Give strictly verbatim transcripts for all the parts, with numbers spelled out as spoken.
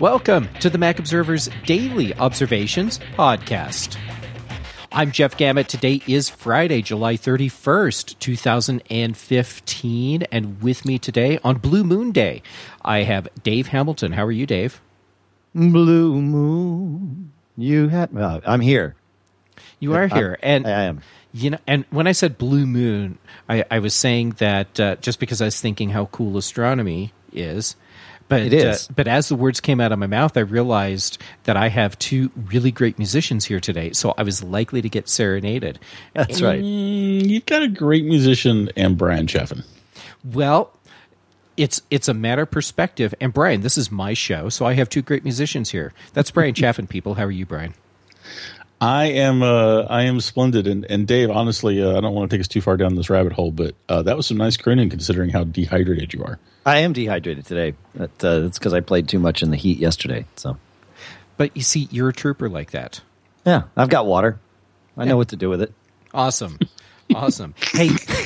Welcome to the Mac Observer's Daily Observations podcast. I'm Jeff Gamet. Today is Friday, July thirty-first, two thousand fifteen, and with me today on Blue Moon Day, I have Dave Hamilton. How are you, Dave? Blue Moon, you have. Uh, I'm here. You are here, I, and I am. You know, and when I said Blue Moon, I, I was saying that uh, just because I was thinking how cool astronomy is. But, it is. Uh, but as the words came out of my mouth, I realized that I have two really great musicians here today, so I was likely to get serenaded. That's right. Mm, you've got a great musician and Brian Chaffin. Well, it's it's a matter of perspective. And Brian, this is my show, so I have two great musicians here. That's Brian Chaffin, people. How are you, Brian? I am uh, I am splendid. And, and Dave, honestly, uh, I don't want to take us too far down this rabbit hole, but uh, that was some nice grinning considering how dehydrated you are. I am dehydrated today. That, uh, that's because I played too much in the heat yesterday. So, But you see, you're a trooper like that. Yeah, I've got water. I yeah. know what to do with it. Awesome. Awesome. Hey,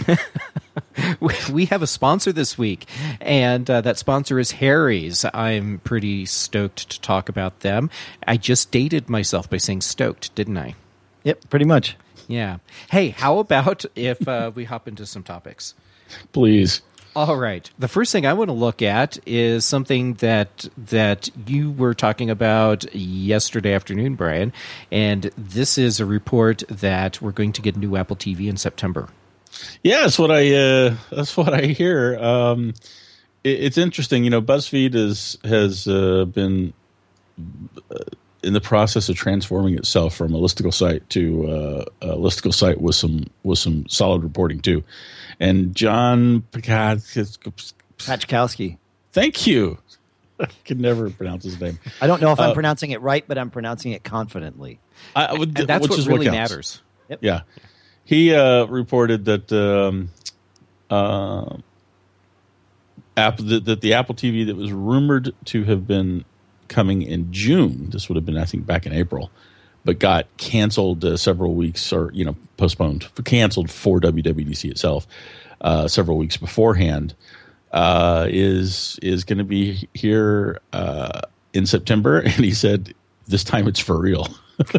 we have a sponsor this week, and uh, that sponsor is Harry's. I'm pretty stoked to talk about them. I just dated myself by saying stoked, didn't I? Yep, pretty much. Yeah. Hey, how about if uh, we hop into some topics? Please. All right. The first thing I want to look at is something that that you were talking about yesterday afternoon, Brian, and this is a report that we're going to get a new Apple T V in September. Yeah, that's what I uh, that's what I hear. Um, it, it's interesting, you know. BuzzFeed is has uh, been in the process of transforming itself from a listicle site to uh, a listicle site with some with some solid reporting too. And John Pachkowski. Thank you. I can never pronounce his name. I don't know if I'm uh, pronouncing it right, but I'm pronouncing it confidently. I, would, and that's which what is really what matters. Yep. Yeah. He uh, reported that um, uh, Apple, that, that the Apple T V that was rumored to have been coming in June, this would have been, I think, back in April, but got canceled uh, several weeks or, you know, postponed, canceled for W W D C itself uh, several weeks beforehand, uh, is is going to be here uh, in September. And he said, this time it's for real.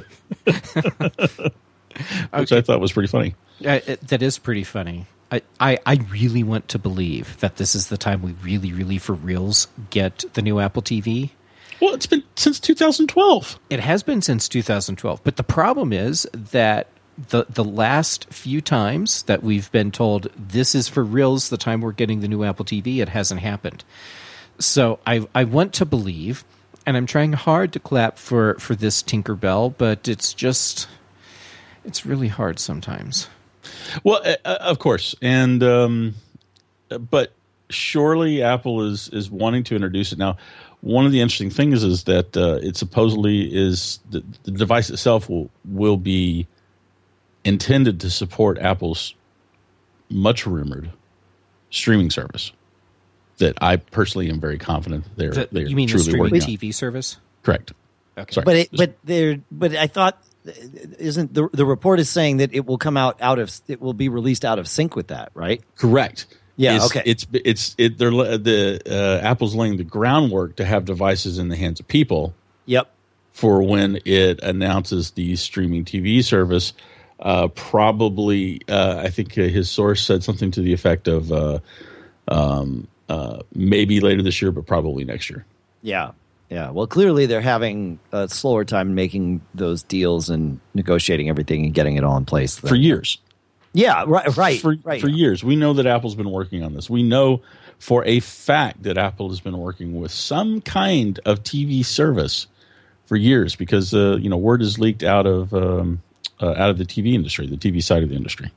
Which okay. I thought was pretty funny. Uh, it, that is pretty funny. I, I, I really want to believe that this is the time we really, really for reals get the new Apple T V. Well, it's been since two thousand twelve. It has been since two thousand twelve. But the problem is that the the last few times that we've been told this is for reals, the time we're getting the new Apple T V, it hasn't happened. So I I want to believe, and I'm trying hard to clap for, for this Tinkerbell, but it's just, it's really hard sometimes. Well, uh, of course. And, um, but surely Apple is, is wanting to introduce it now. One of the interesting things is that uh, it supposedly is the, the device itself will will be intended to support Apple's much rumored streaming service. That I personally am very confident they're the, they're you mean truly the streaming working T V on. service? Correct. Okay, Sorry. but it, but there but I thought isn't the the report is saying that it will come out out of it will be released out of sync with that, right? Correct. Yeah, it's, okay. It's it's it. They're the uh, Apple's laying the groundwork to have devices in the hands of people. Yep. For when it announces the streaming T V service, uh, probably uh, I think his source said something to the effect of uh, um, uh, maybe later this year, but probably next year. Yeah, yeah. Well, clearly they're having a slower time making those deals and negotiating everything and getting it all in place for years. Yeah, right, right, for, right. For years. We know that Apple's been working on this. We know for a fact that Apple has been working with some kind of T V service for years because, uh, you know, word is leaked out of um, uh, out of the T V industry, the T V side of the industry.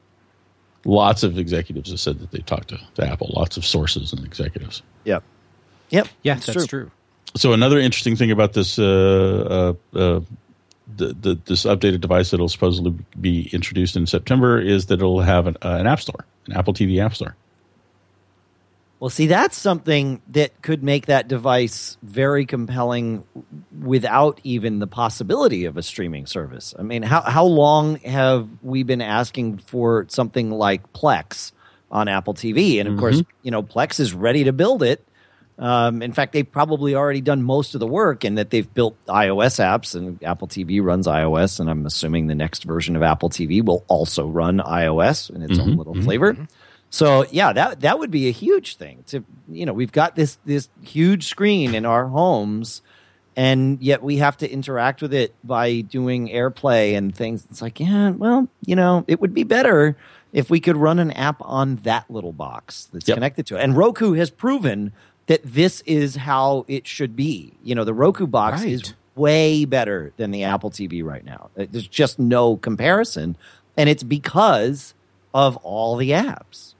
Lots of executives have said that they talked to, to Apple, lots of sources and executives. Yep. Yep. Yeah, that's, that's true. true. So another interesting thing about this uh, uh, uh, The, the, this updated device that will supposedly be introduced in September is that it'll have an, uh, an app store, an Apple T V app store. Well, see, that's something that could make that device very compelling without even the possibility of a streaming service. I mean, how how long have we been asking for something like Plex on Apple T V? And of mm-hmm. course, you know, Plex is ready to build it. Um, in fact, they've probably already done most of the work in that they've built iOS apps, and Apple T V runs iOS, and I'm assuming the next version of Apple T V will also run iOS in its Mm-hmm, own little mm-hmm. flavor. So yeah, that that would be a huge thing. To you know, we've got this this huge screen in our homes, and yet we have to interact with it by doing AirPlay and things. It's like, yeah, well, you know, it would be better if we could run an app on that little box that's Yep. connected to it. And Roku has proven that this is how it should be. You know, the Roku box Right. is way better than the Apple T V right now. There's just no comparison, and it's because of all the apps.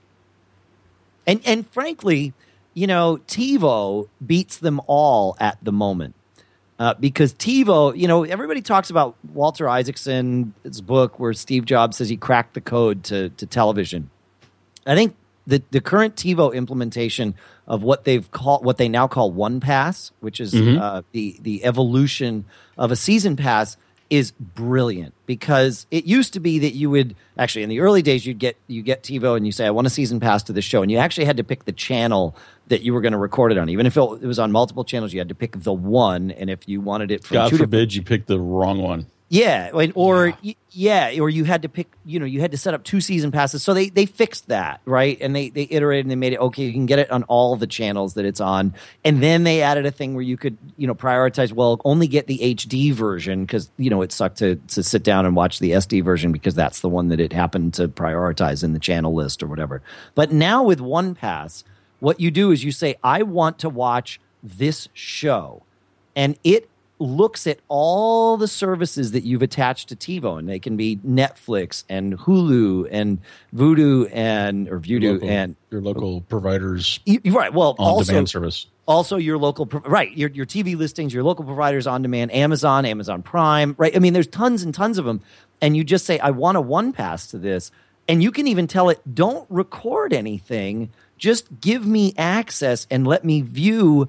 And and frankly, you know, TiVo beats them all at the moment. Uh, because TiVo, you know, everybody talks about Walter Isaacson's book where Steve Jobs says he cracked the code to, to television. I think the, the current TiVo implementation of what they've called, what they now call One Pass, which is Mm-hmm. uh, the the evolution of a season pass, is brilliant. Because it used to be that you would actually in the early days you'd get you get TiVo and you say I want a season pass to the show, and you actually had to pick the channel that you were going to record it on. Even if it was on multiple channels, you had to pick the one, and if you wanted it from God two forbid you picked the wrong one. yeah, and- or y- yeah, or you had to pick, you know, you had to set up two season passes. So they they fixed that, right? And they they iterated and they made it okay. You can get it on all the channels that it's on, and then they added a thing where you could, you know, prioritize. Well, only get the H D version because you know it sucked to to sit down and watch the S D version because that's the one that it happened to prioritize in the channel list or whatever. But now with One Pass, what you do is you say, I want to watch this show, and it looks at all the services that you've attached to TiVo, and they can be Netflix and Hulu and Vudu and or Your Vudu local, and your local providers you- you're right. Well, on also demand service. also your local pro- right your your T V listings, your local providers on demand, Amazon, Amazon Prime, right? I mean, there's tons and tons of them, and you just say, I want a One Pass to this, and you can even tell it, don't record anything, just give me access and let me view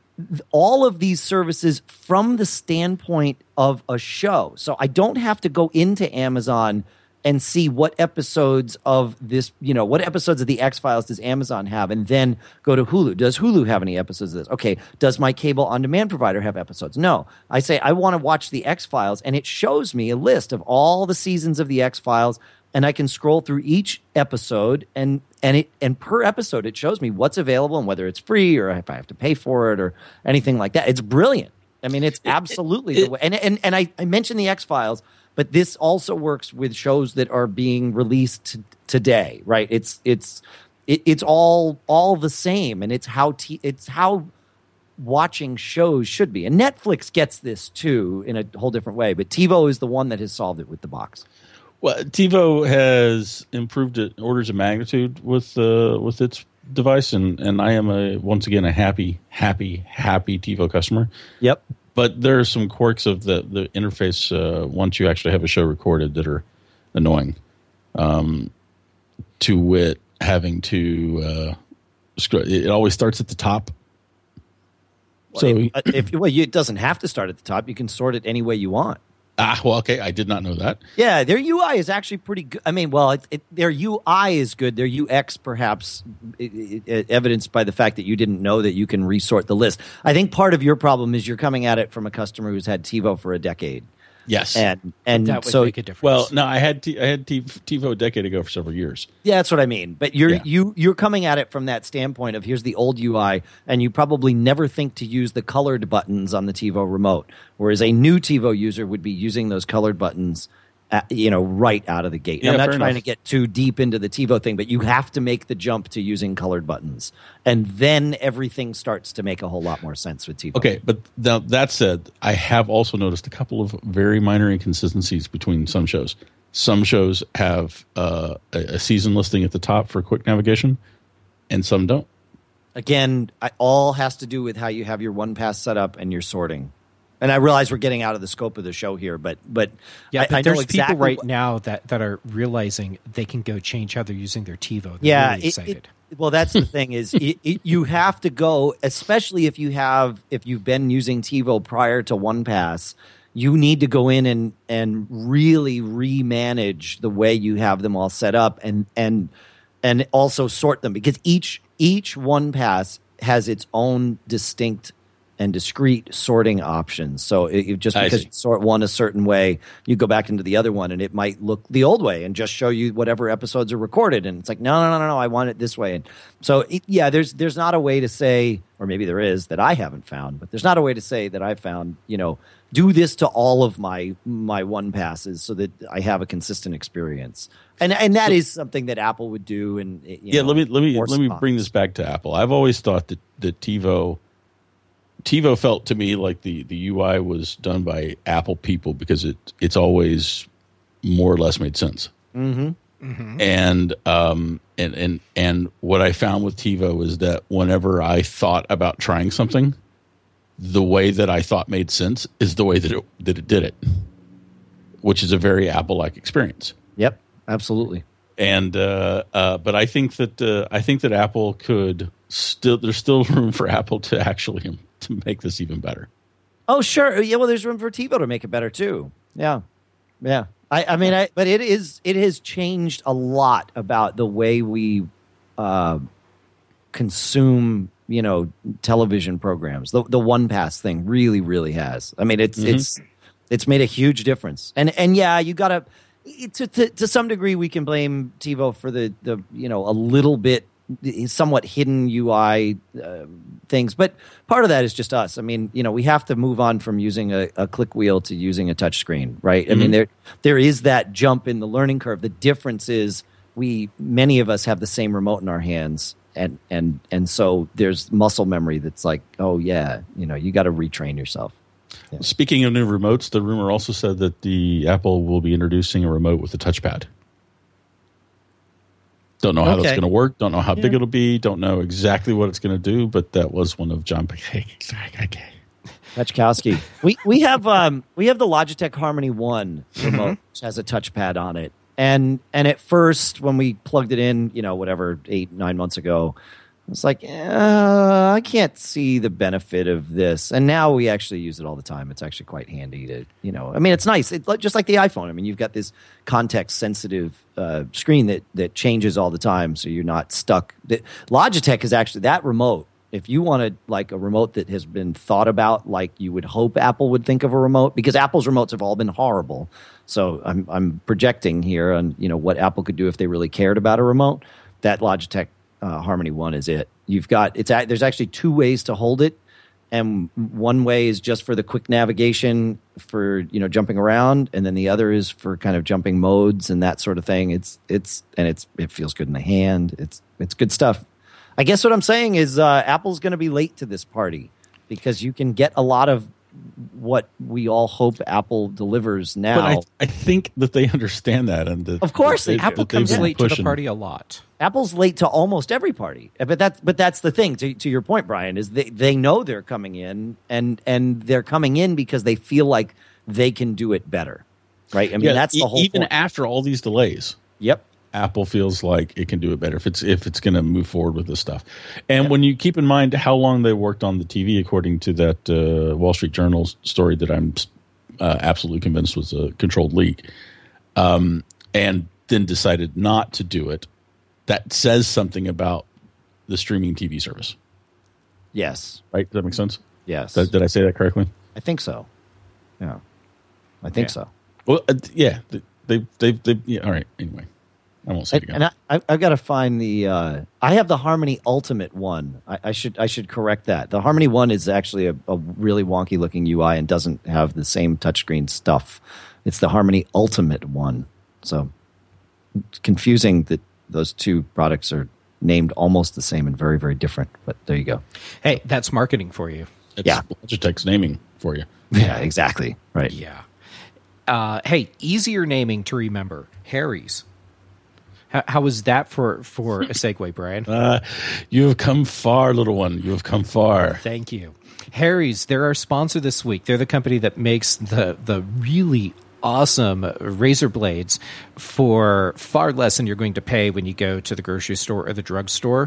all of these services from the standpoint of a show. So I don't have to go into Amazon and see what episodes of this, you know, what episodes of the X-Files does Amazon have, and then go to Hulu. Does Hulu have any episodes of this? Okay, does my cable on-demand provider have episodes? No. I say I want to watch the X-Files, and it shows me a list of all the seasons of the X-Files, and I can scroll through each episode, and and it and per episode it shows me what's available and whether it's free or if I have to pay for it or anything like that. It's brilliant. I mean, it's absolutely it- the way. And and and I, I mentioned the X-Files, but this also works with shows that are being released t- today, right? It's it's it, it's all all the same, and it's how t- it's how watching shows should be. And Netflix gets this too in a whole different way, but TiVo is the one that has solved it with the box. Well, TiVo has improved it orders of magnitude with uh, with its device, and, and I am a once again a happy, happy, happy TiVo customer. Yep. But there are some quirks of the the interface uh, once you actually have a show recorded that are annoying. Um, to wit, having to uh, scroll, it always starts at the top. Well, So if, uh, if well, you, it doesn't have to start at the top. You can sort it any way you want. ah, well, okay, I did not know that. Yeah, their U I is actually pretty good. I mean, well, it, it, their U I is good. Their U X, perhaps, it, it, evidenced by the fact that you didn't know that you can resort the list. I think part of your problem is you're coming at it from a customer who's had TiVo for a decade, Yes, and and That would so make a difference. well, no, I had T- I had T- TiVo a decade ago for several years. yeah, that's what I mean. But you're Yeah. you you're coming at it from that standpoint of here's the old U I, and you probably never think to use the colored buttons on the TiVo remote, whereas a new TiVo user would be using those colored buttons, at, you know, right out of the gate. Yeah, I'm not fair trying enough. to get too deep into the TiVo thing, but you have to make the jump to using colored buttons, and then everything starts to make a whole lot more sense with TiVo. Okay, but now that said, I have also noticed a couple of very minor inconsistencies between some shows. Some shows have uh, a, a season listing at the top for quick navigation, and some don't. Again, I, all has to do with how you have your one pass set up and your sorting. And I realize we're getting out of the scope of the show here, but but yeah, I, but I know there's exactly people right what- now that, that are realizing they can go change how they're using their TiVo. They're Yeah, really it- excited. it- well, that's the thing is it, it, you have to go, especially if you have if you've been using TiVo prior to One Pass. You need to go in and and really remanage the way you have them all set up, and and and also sort them, because each each One Pass has its own distinct and discrete sorting options. So it, it just because you sort one a certain way, you go back into the other one and it might look the old way and just show you whatever episodes are recorded. And it's like, no, no, no, no, no, I want it this way. And so, it, yeah, there's there's not a way to say, or maybe there is that I haven't found, but there's not a way to say that I've found, you know, do this to all of my my one passes so that I have a consistent experience. And and that so, is something that Apple would do. And you yeah, know, let me let me let me bring this back to Apple. I've always thought that that TiVo. TiVo felt to me like the, the U I was done by Apple people because it it's always more or less made sense. Mm-hmm. Mm-hmm. And um and, and and what I found with TiVo is that whenever I thought about trying something, the way that I thought made sense is the way that it that it did it, which is a very Apple-like experience. Yep, absolutely. And uh, uh, but I think that uh, I think that Apple could still there's still room for Apple to actually to make this even better. Oh, sure. Yeah, well, there's room for TiVo to make it better too. Yeah, yeah. I, I mean, I, but it is it has changed a lot about the way we uh, consume, you know, television programs. The the one pass thing really, really has. I mean, it's mm-hmm. it's it's made a huge difference. And and yeah, you gotta to to, to some degree we can blame TiVo for the the you know a little bit. Somewhat hidden U I uh, things, but part of that is just us. I mean, you know, we have to move on from using a, a click wheel to using a touch screen, right? Mm-hmm. I mean, there there is that jump in the learning curve. The difference is we many of us have the same remote in our hands, and and and so there's muscle memory that's like, oh yeah, you know, you got to retrain yourself. Yeah. Speaking of new remotes, the rumor also said that the Apple will be introducing a remote with a touchpad. Don't know how okay. that's going to work. Don't know how yeah. big it'll be. Don't know exactly what it's going to do. But that was one of John Pachkowski. we we have um, we have the Logitech Harmony One remote, which has a touchpad on it. And and at first, when we plugged it in, you know, whatever eight nine months ago, it's like uh, I can't see the benefit of this. And now we actually use it all the time. It's actually quite handy to, you know, I mean, it's nice. It's just like the iPhone. I mean, you've got this context sensitive uh, screen that that changes all the time, so you're not stuck. The, Logitech is actually that remote. If you wanted like a remote that has been thought about, like you would hope Apple would think of a remote, because Apple's remotes have all been horrible. So I'm I'm projecting here on you know what Apple could do if they really cared about a remote. That Logitech Uh, Harmony One is it. You've got it's there's actually two ways to hold it, and one way is just for the quick navigation for you know jumping around, and then the other is for kind of jumping modes and that sort of thing. It's it's and it's it feels good in the hand. It's it's good stuff. I guess what I'm saying is uh, Apple's going to be late to this party because you can get a lot of what we all hope Apple delivers now. But I, I think that they understand that, and that, of course, that they, Apple that comes late pushing. to the party a lot. Apple's late to almost every party, but that's but that's the thing. To, to your point, Brian, is they, they know they're coming in, and and they're coming in because they feel like they can do it better, right? I mean, yeah, that's the whole. Even point. after all these delays, yep, Apple feels like it can do it better if it's if it's going to move forward with this stuff. And yep. when you keep in mind how long they worked on the T V, according to that uh, Wall Street Journal story that I'm uh, absolutely convinced was a controlled leak, um, and then decided not to do it. That says something about the streaming T V service. Yes. Right? Does that make sense? Yes. Did, did I say that correctly? I think so. Yeah. I think yeah. so. Well, uh, yeah. They, they, they, they yeah, all right. Anyway, I won't say it again. And I, I, I've got to find the, uh, I have the Harmony Ultimate One. I, I should, I should correct that. The Harmony One is actually a, a really wonky looking U I and doesn't have the same touchscreen stuff. It's the Harmony Ultimate One. So it's confusing that those two products are named almost the same and very, very different. But there you go. Hey, that's marketing for you. It's yeah. Logitech's naming for you. Yeah, exactly. Right. Yeah. Uh, hey, easier naming to remember. Harry's. How, how was that for, for a segue, Brian? Uh, you have come far, little one. You have come far. Thank you. Harry's, they're our sponsor this week. They're the company that makes the the really awesome razor blades for far less than you're going to pay when you go to the grocery store or the drugstore.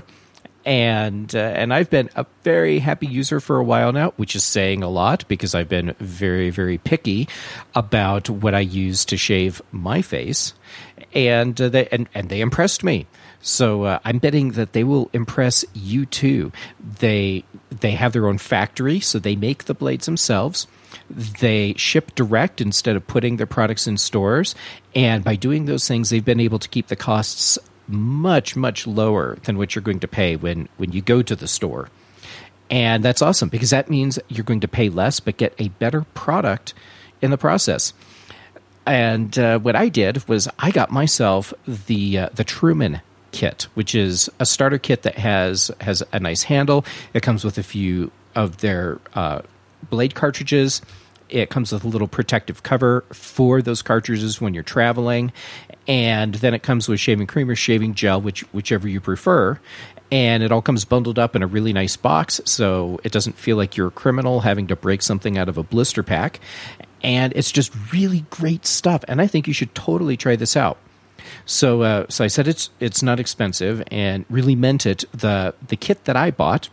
And uh, and I've been a very happy user for a while now, which is saying a lot because I've been very, very picky about what I use to shave my face. And uh, they and, and they impressed me. So uh, I'm betting that they will impress you too. They they have their own factory, so they make the blades themselves. They ship direct instead of putting their products in stores. And by doing those things, they've been able to keep the costs much, much lower than what you're going to pay when, when you go to the store. And that's awesome because that means you're going to pay less but get a better product in the process. And uh, what I did was I got myself the uh, the Truman kit, which is a starter kit that has has a nice handle. It comes with a few of their uh, blade cartridges. It comes with a little protective cover for those cartridges when you're traveling. And then it comes with shaving cream or shaving gel, which whichever you prefer. And it all comes bundled up in a really nice box, so it doesn't feel like you're a criminal having to break something out of a blister pack. And it's just really great stuff. And I think you should totally try this out. So uh, so I said it's it's not expensive and really meant it. The the kit that I bought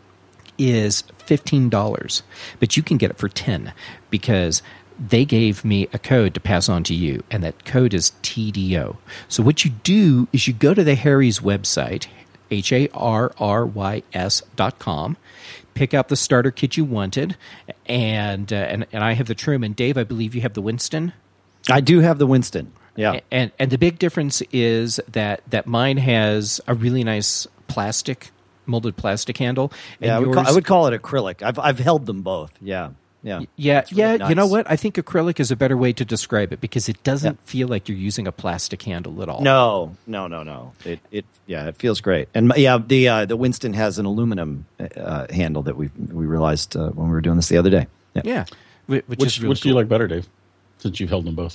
is fifteen dollars, but you can get it for ten dollars because they gave me a code to pass on to you, and that code is T D O. So what you do is you go to the Harry's website, H A R R Y S dot com, pick out the starter kit you wanted, and, uh, and and I have the Truman. Dave, I believe you have the Winston? I do have the Winston, yeah. And and the big difference is that, that mine has a really nice plastic, molded plastic handle. And yeah, I would, yours, call, I would call it acrylic. I've I've held them both, yeah. Yeah, yeah, really yeah. nice. You know what? I think acrylic is a better way to describe it because it doesn't Yeah. feel like you're using a plastic handle at all. No, no, no, no. It, it, yeah, it feels great. And yeah, the uh, the Winston has an aluminum uh, handle that we we realized uh, when we were doing this the other day. Yeah. Yeah, which, Which, is really which do you cool. like better, Dave? Since you've held them both.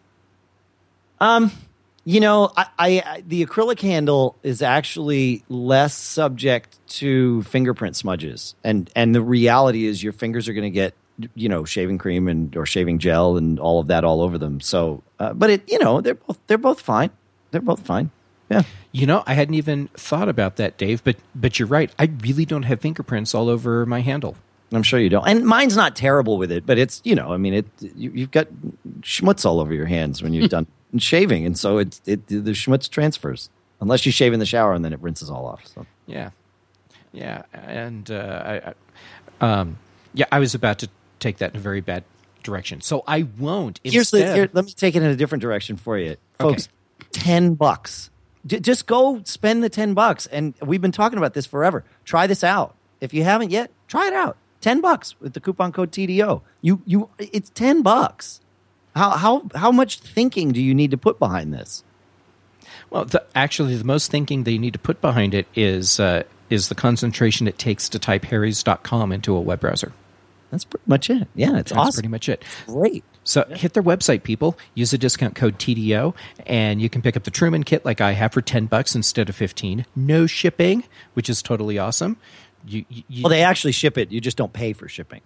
Um, you know, I, I, I the acrylic handle is actually less subject to fingerprint smudges, and and the reality is your fingers are going to get, you know, shaving cream and or shaving gel and all of that all over them. So, uh, but it, you know, they're both they're both fine. They're both fine. Yeah. You know, I hadn't even thought about that, Dave. But but you're right. I really don't have fingerprints all over my handle. I'm sure you don't. And mine's not terrible with it, but it's, you know, I mean, it you, you've got schmutz all over your hands when you're done shaving, and so it it the schmutz transfers unless you shave in the shower and then it rinses all off. So Yeah, yeah, and uh, I, I, um, yeah, I was about to take that in a very bad direction, so I won't. Here's the, Instead, here, let me take it in a different direction for you, folks. Ten bucks. J- just go spend the ten bucks, and we've been talking about this forever. Try this out. If you haven't yet, try it out. Ten bucks with the coupon code T D O. You you, it's ten bucks. How how how much thinking do you need to put behind this? Well, the, actually, the most thinking that you need to put behind it is uh, is the concentration it takes to type harrys dot com into a web browser. That's pretty much it. Yeah, it's That's awesome. pretty much it. Great. So hit their website, people. Use the discount code T D O, and you can pick up the Truman kit like I have for ten bucks instead of fifteen. No shipping, which is totally awesome. You, you, you Well, they actually ship it. You just don't pay for shipping.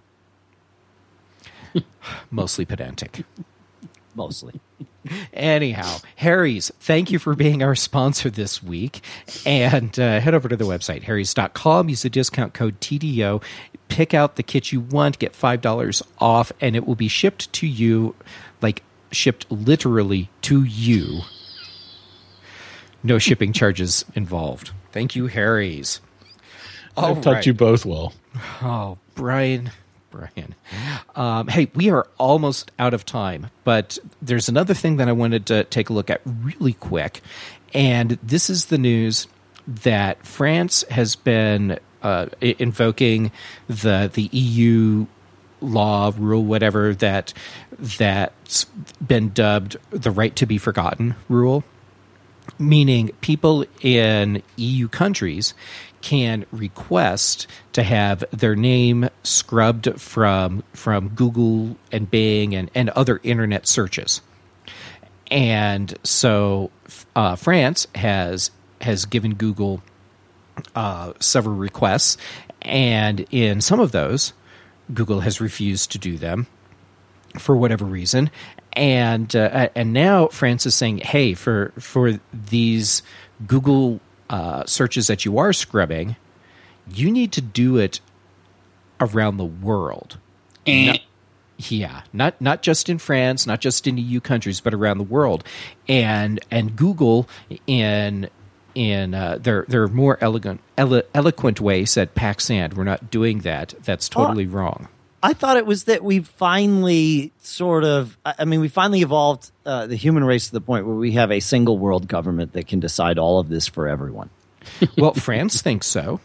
mostly pedantic. Mostly. Anyhow, Harry's, thank you for being our sponsor this week. And uh, head over to the website, harrys dot com. Use the discount code T D O. Pick out the kit you want. Get five dollars off, and it will be shipped to you, like shipped literally to you. No shipping charges involved. Thank you, Harry's. I've All taught right. you both well. Oh, Brian. Brian. Um, hey, we are almost out of time, but there's another thing that I wanted to take a look at really quick. And this is the news that France has been uh, invoking the the E U law, rule, whatever, that that's been dubbed the right to be forgotten rule, meaning people in E U countries can request to have their name scrubbed from from Google and Bing and, and other internet searches. And so uh, France has has given Google uh, several requests, and in some of those, Google has refused to do them for whatever reason. And uh, and now France is saying, hey, for for these Google Uh, searches that you are scrubbing, you need to do it around the world. Not, yeah, not not just in France, not just in E U countries, but around the world. And and Google in in uh, there there are more elegant, elo- eloquent way said pack sand. We're not doing that. That's totally oh, wrong. I thought it was that we finally sort of, I mean, we finally evolved uh, the human race to the point where we have a single world government that can decide all of this for everyone. Well, France thinks so.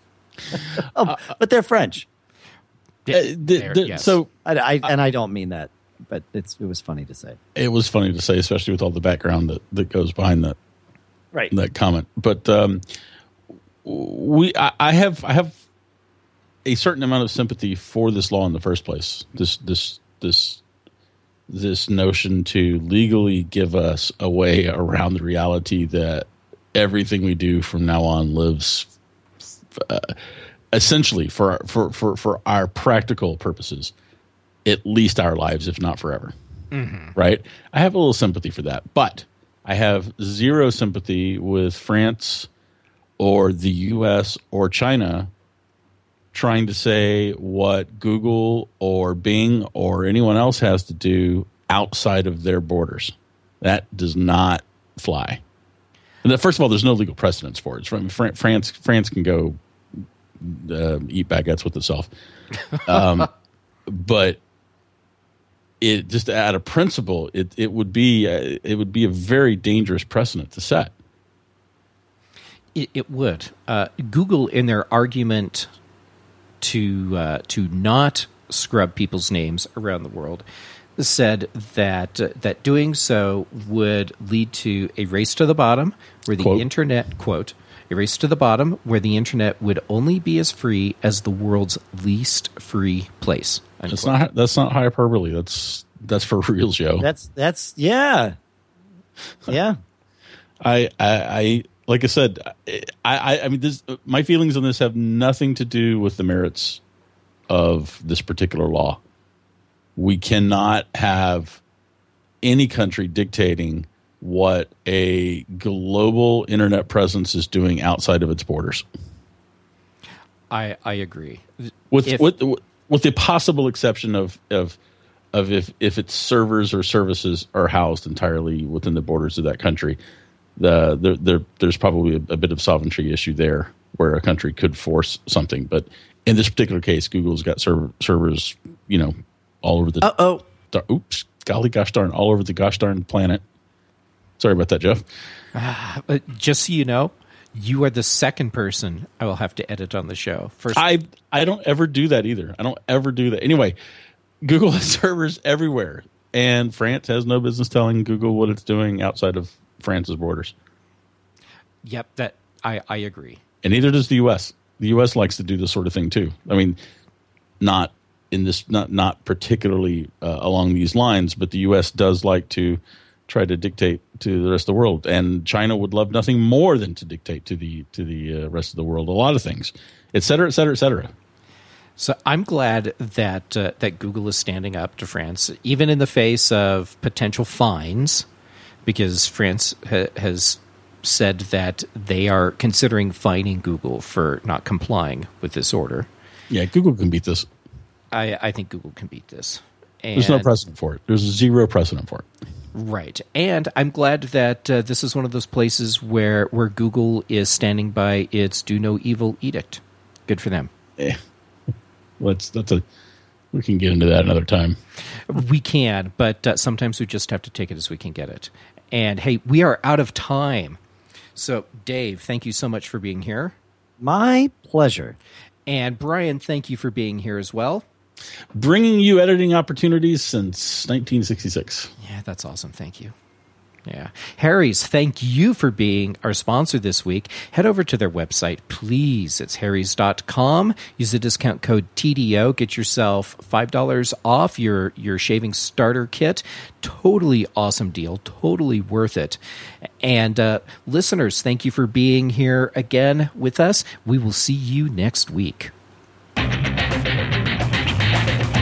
oh, but they're French. Uh, the, the, yes. So, I, I, and I don't mean that, but it's it was funny to say. It was funny to say, especially with all the background that, that goes behind that, right? That comment. But um, we, I, I have, I have a certain amount of sympathy for this law in the first place. This, this, this, this notion to legally give us a way around the reality that everything we do from now on lives. Uh, essentially for, for, for, for our practical purposes, at least our lives, if not forever. Mm-hmm. Right? I have a little sympathy for that, but I have zero sympathy with France or the U S or China trying to say what Google or Bing or anyone else has to do outside of their borders. That does not fly. And that, first of all, there's no legal precedence for it. From France, France can go Uh, eat baguettes with itself, um, but it just out of principle, it it would be a, it would be a very dangerous precedent to set. It, it would. Uh, Google, in their argument to uh, to not scrub people's names around the world, said that uh, that doing so would lead to a race to the bottom, where the quote. internet quote. A race to the bottom where the internet would only be as free as the world's least free place. Unquote. That's not that's not hyperbole. That's that's for real, Joe. That's that's yeah, yeah. I, I I like I said. I I, I mean, this, my feelings on this have nothing to do with the merits of this particular law. We cannot have any country dictating what a global internet presence is doing outside of its borders. I I agree. With if, with with the possible exception of of of if if its servers or services are housed entirely within the borders of that country, the there, there there's probably a, a bit of sovereignty issue there where a country could force something. But in this particular case, Google's got server, servers, you know, all over the uh oh oops golly gosh darn all over the gosh darn planet. Sorry about that, Jeff. Uh, just so you know, you are the second person I will have to edit on the show. First, I I don't ever do that either. I don't ever do that. Anyway, Google has servers everywhere, and France has no business telling Google what it's doing outside of France's borders. Yep, that I, I agree. And neither does the U S. The U S likes to do this sort of thing too. I mean, not in this, not not particularly uh, along these lines, but the U S does like to try to dictate to the rest of the world, and China would love nothing more than to dictate to the to the uh, rest of the world a lot of things, et cetera, et cetera, et cetera. So I'm glad that uh, that Google is standing up to France, even in the face of potential fines, because France ha- has said that they are considering fining Google for not complying with this order. Yeah, Google can beat this. I, I think Google can beat this. And There's no precedent for it. There's zero precedent for it. Right. And I'm glad that uh, this is one of those places where, where Google is standing by its do no evil edict. Good for them. Yeah. Well, that's, that's a, we can get into that another time. We can, but uh, sometimes we just have to take it as we can get it. And hey, we are out of time. So, Dave, thank you so much for being here. My pleasure. And Brian, thank you for being here as well. Bringing you editing opportunities since nineteen sixty-six. Yeah, that's awesome. Thank you. Yeah. Harry's, thank you for being our sponsor this week. Head over to their website, please. It's harrys dot com. Use the discount code T D O. Get yourself five dollars off your, your shaving starter kit. Totally awesome deal. Totally worth it. And uh, listeners, thank you for being here again with us. We will see you next week.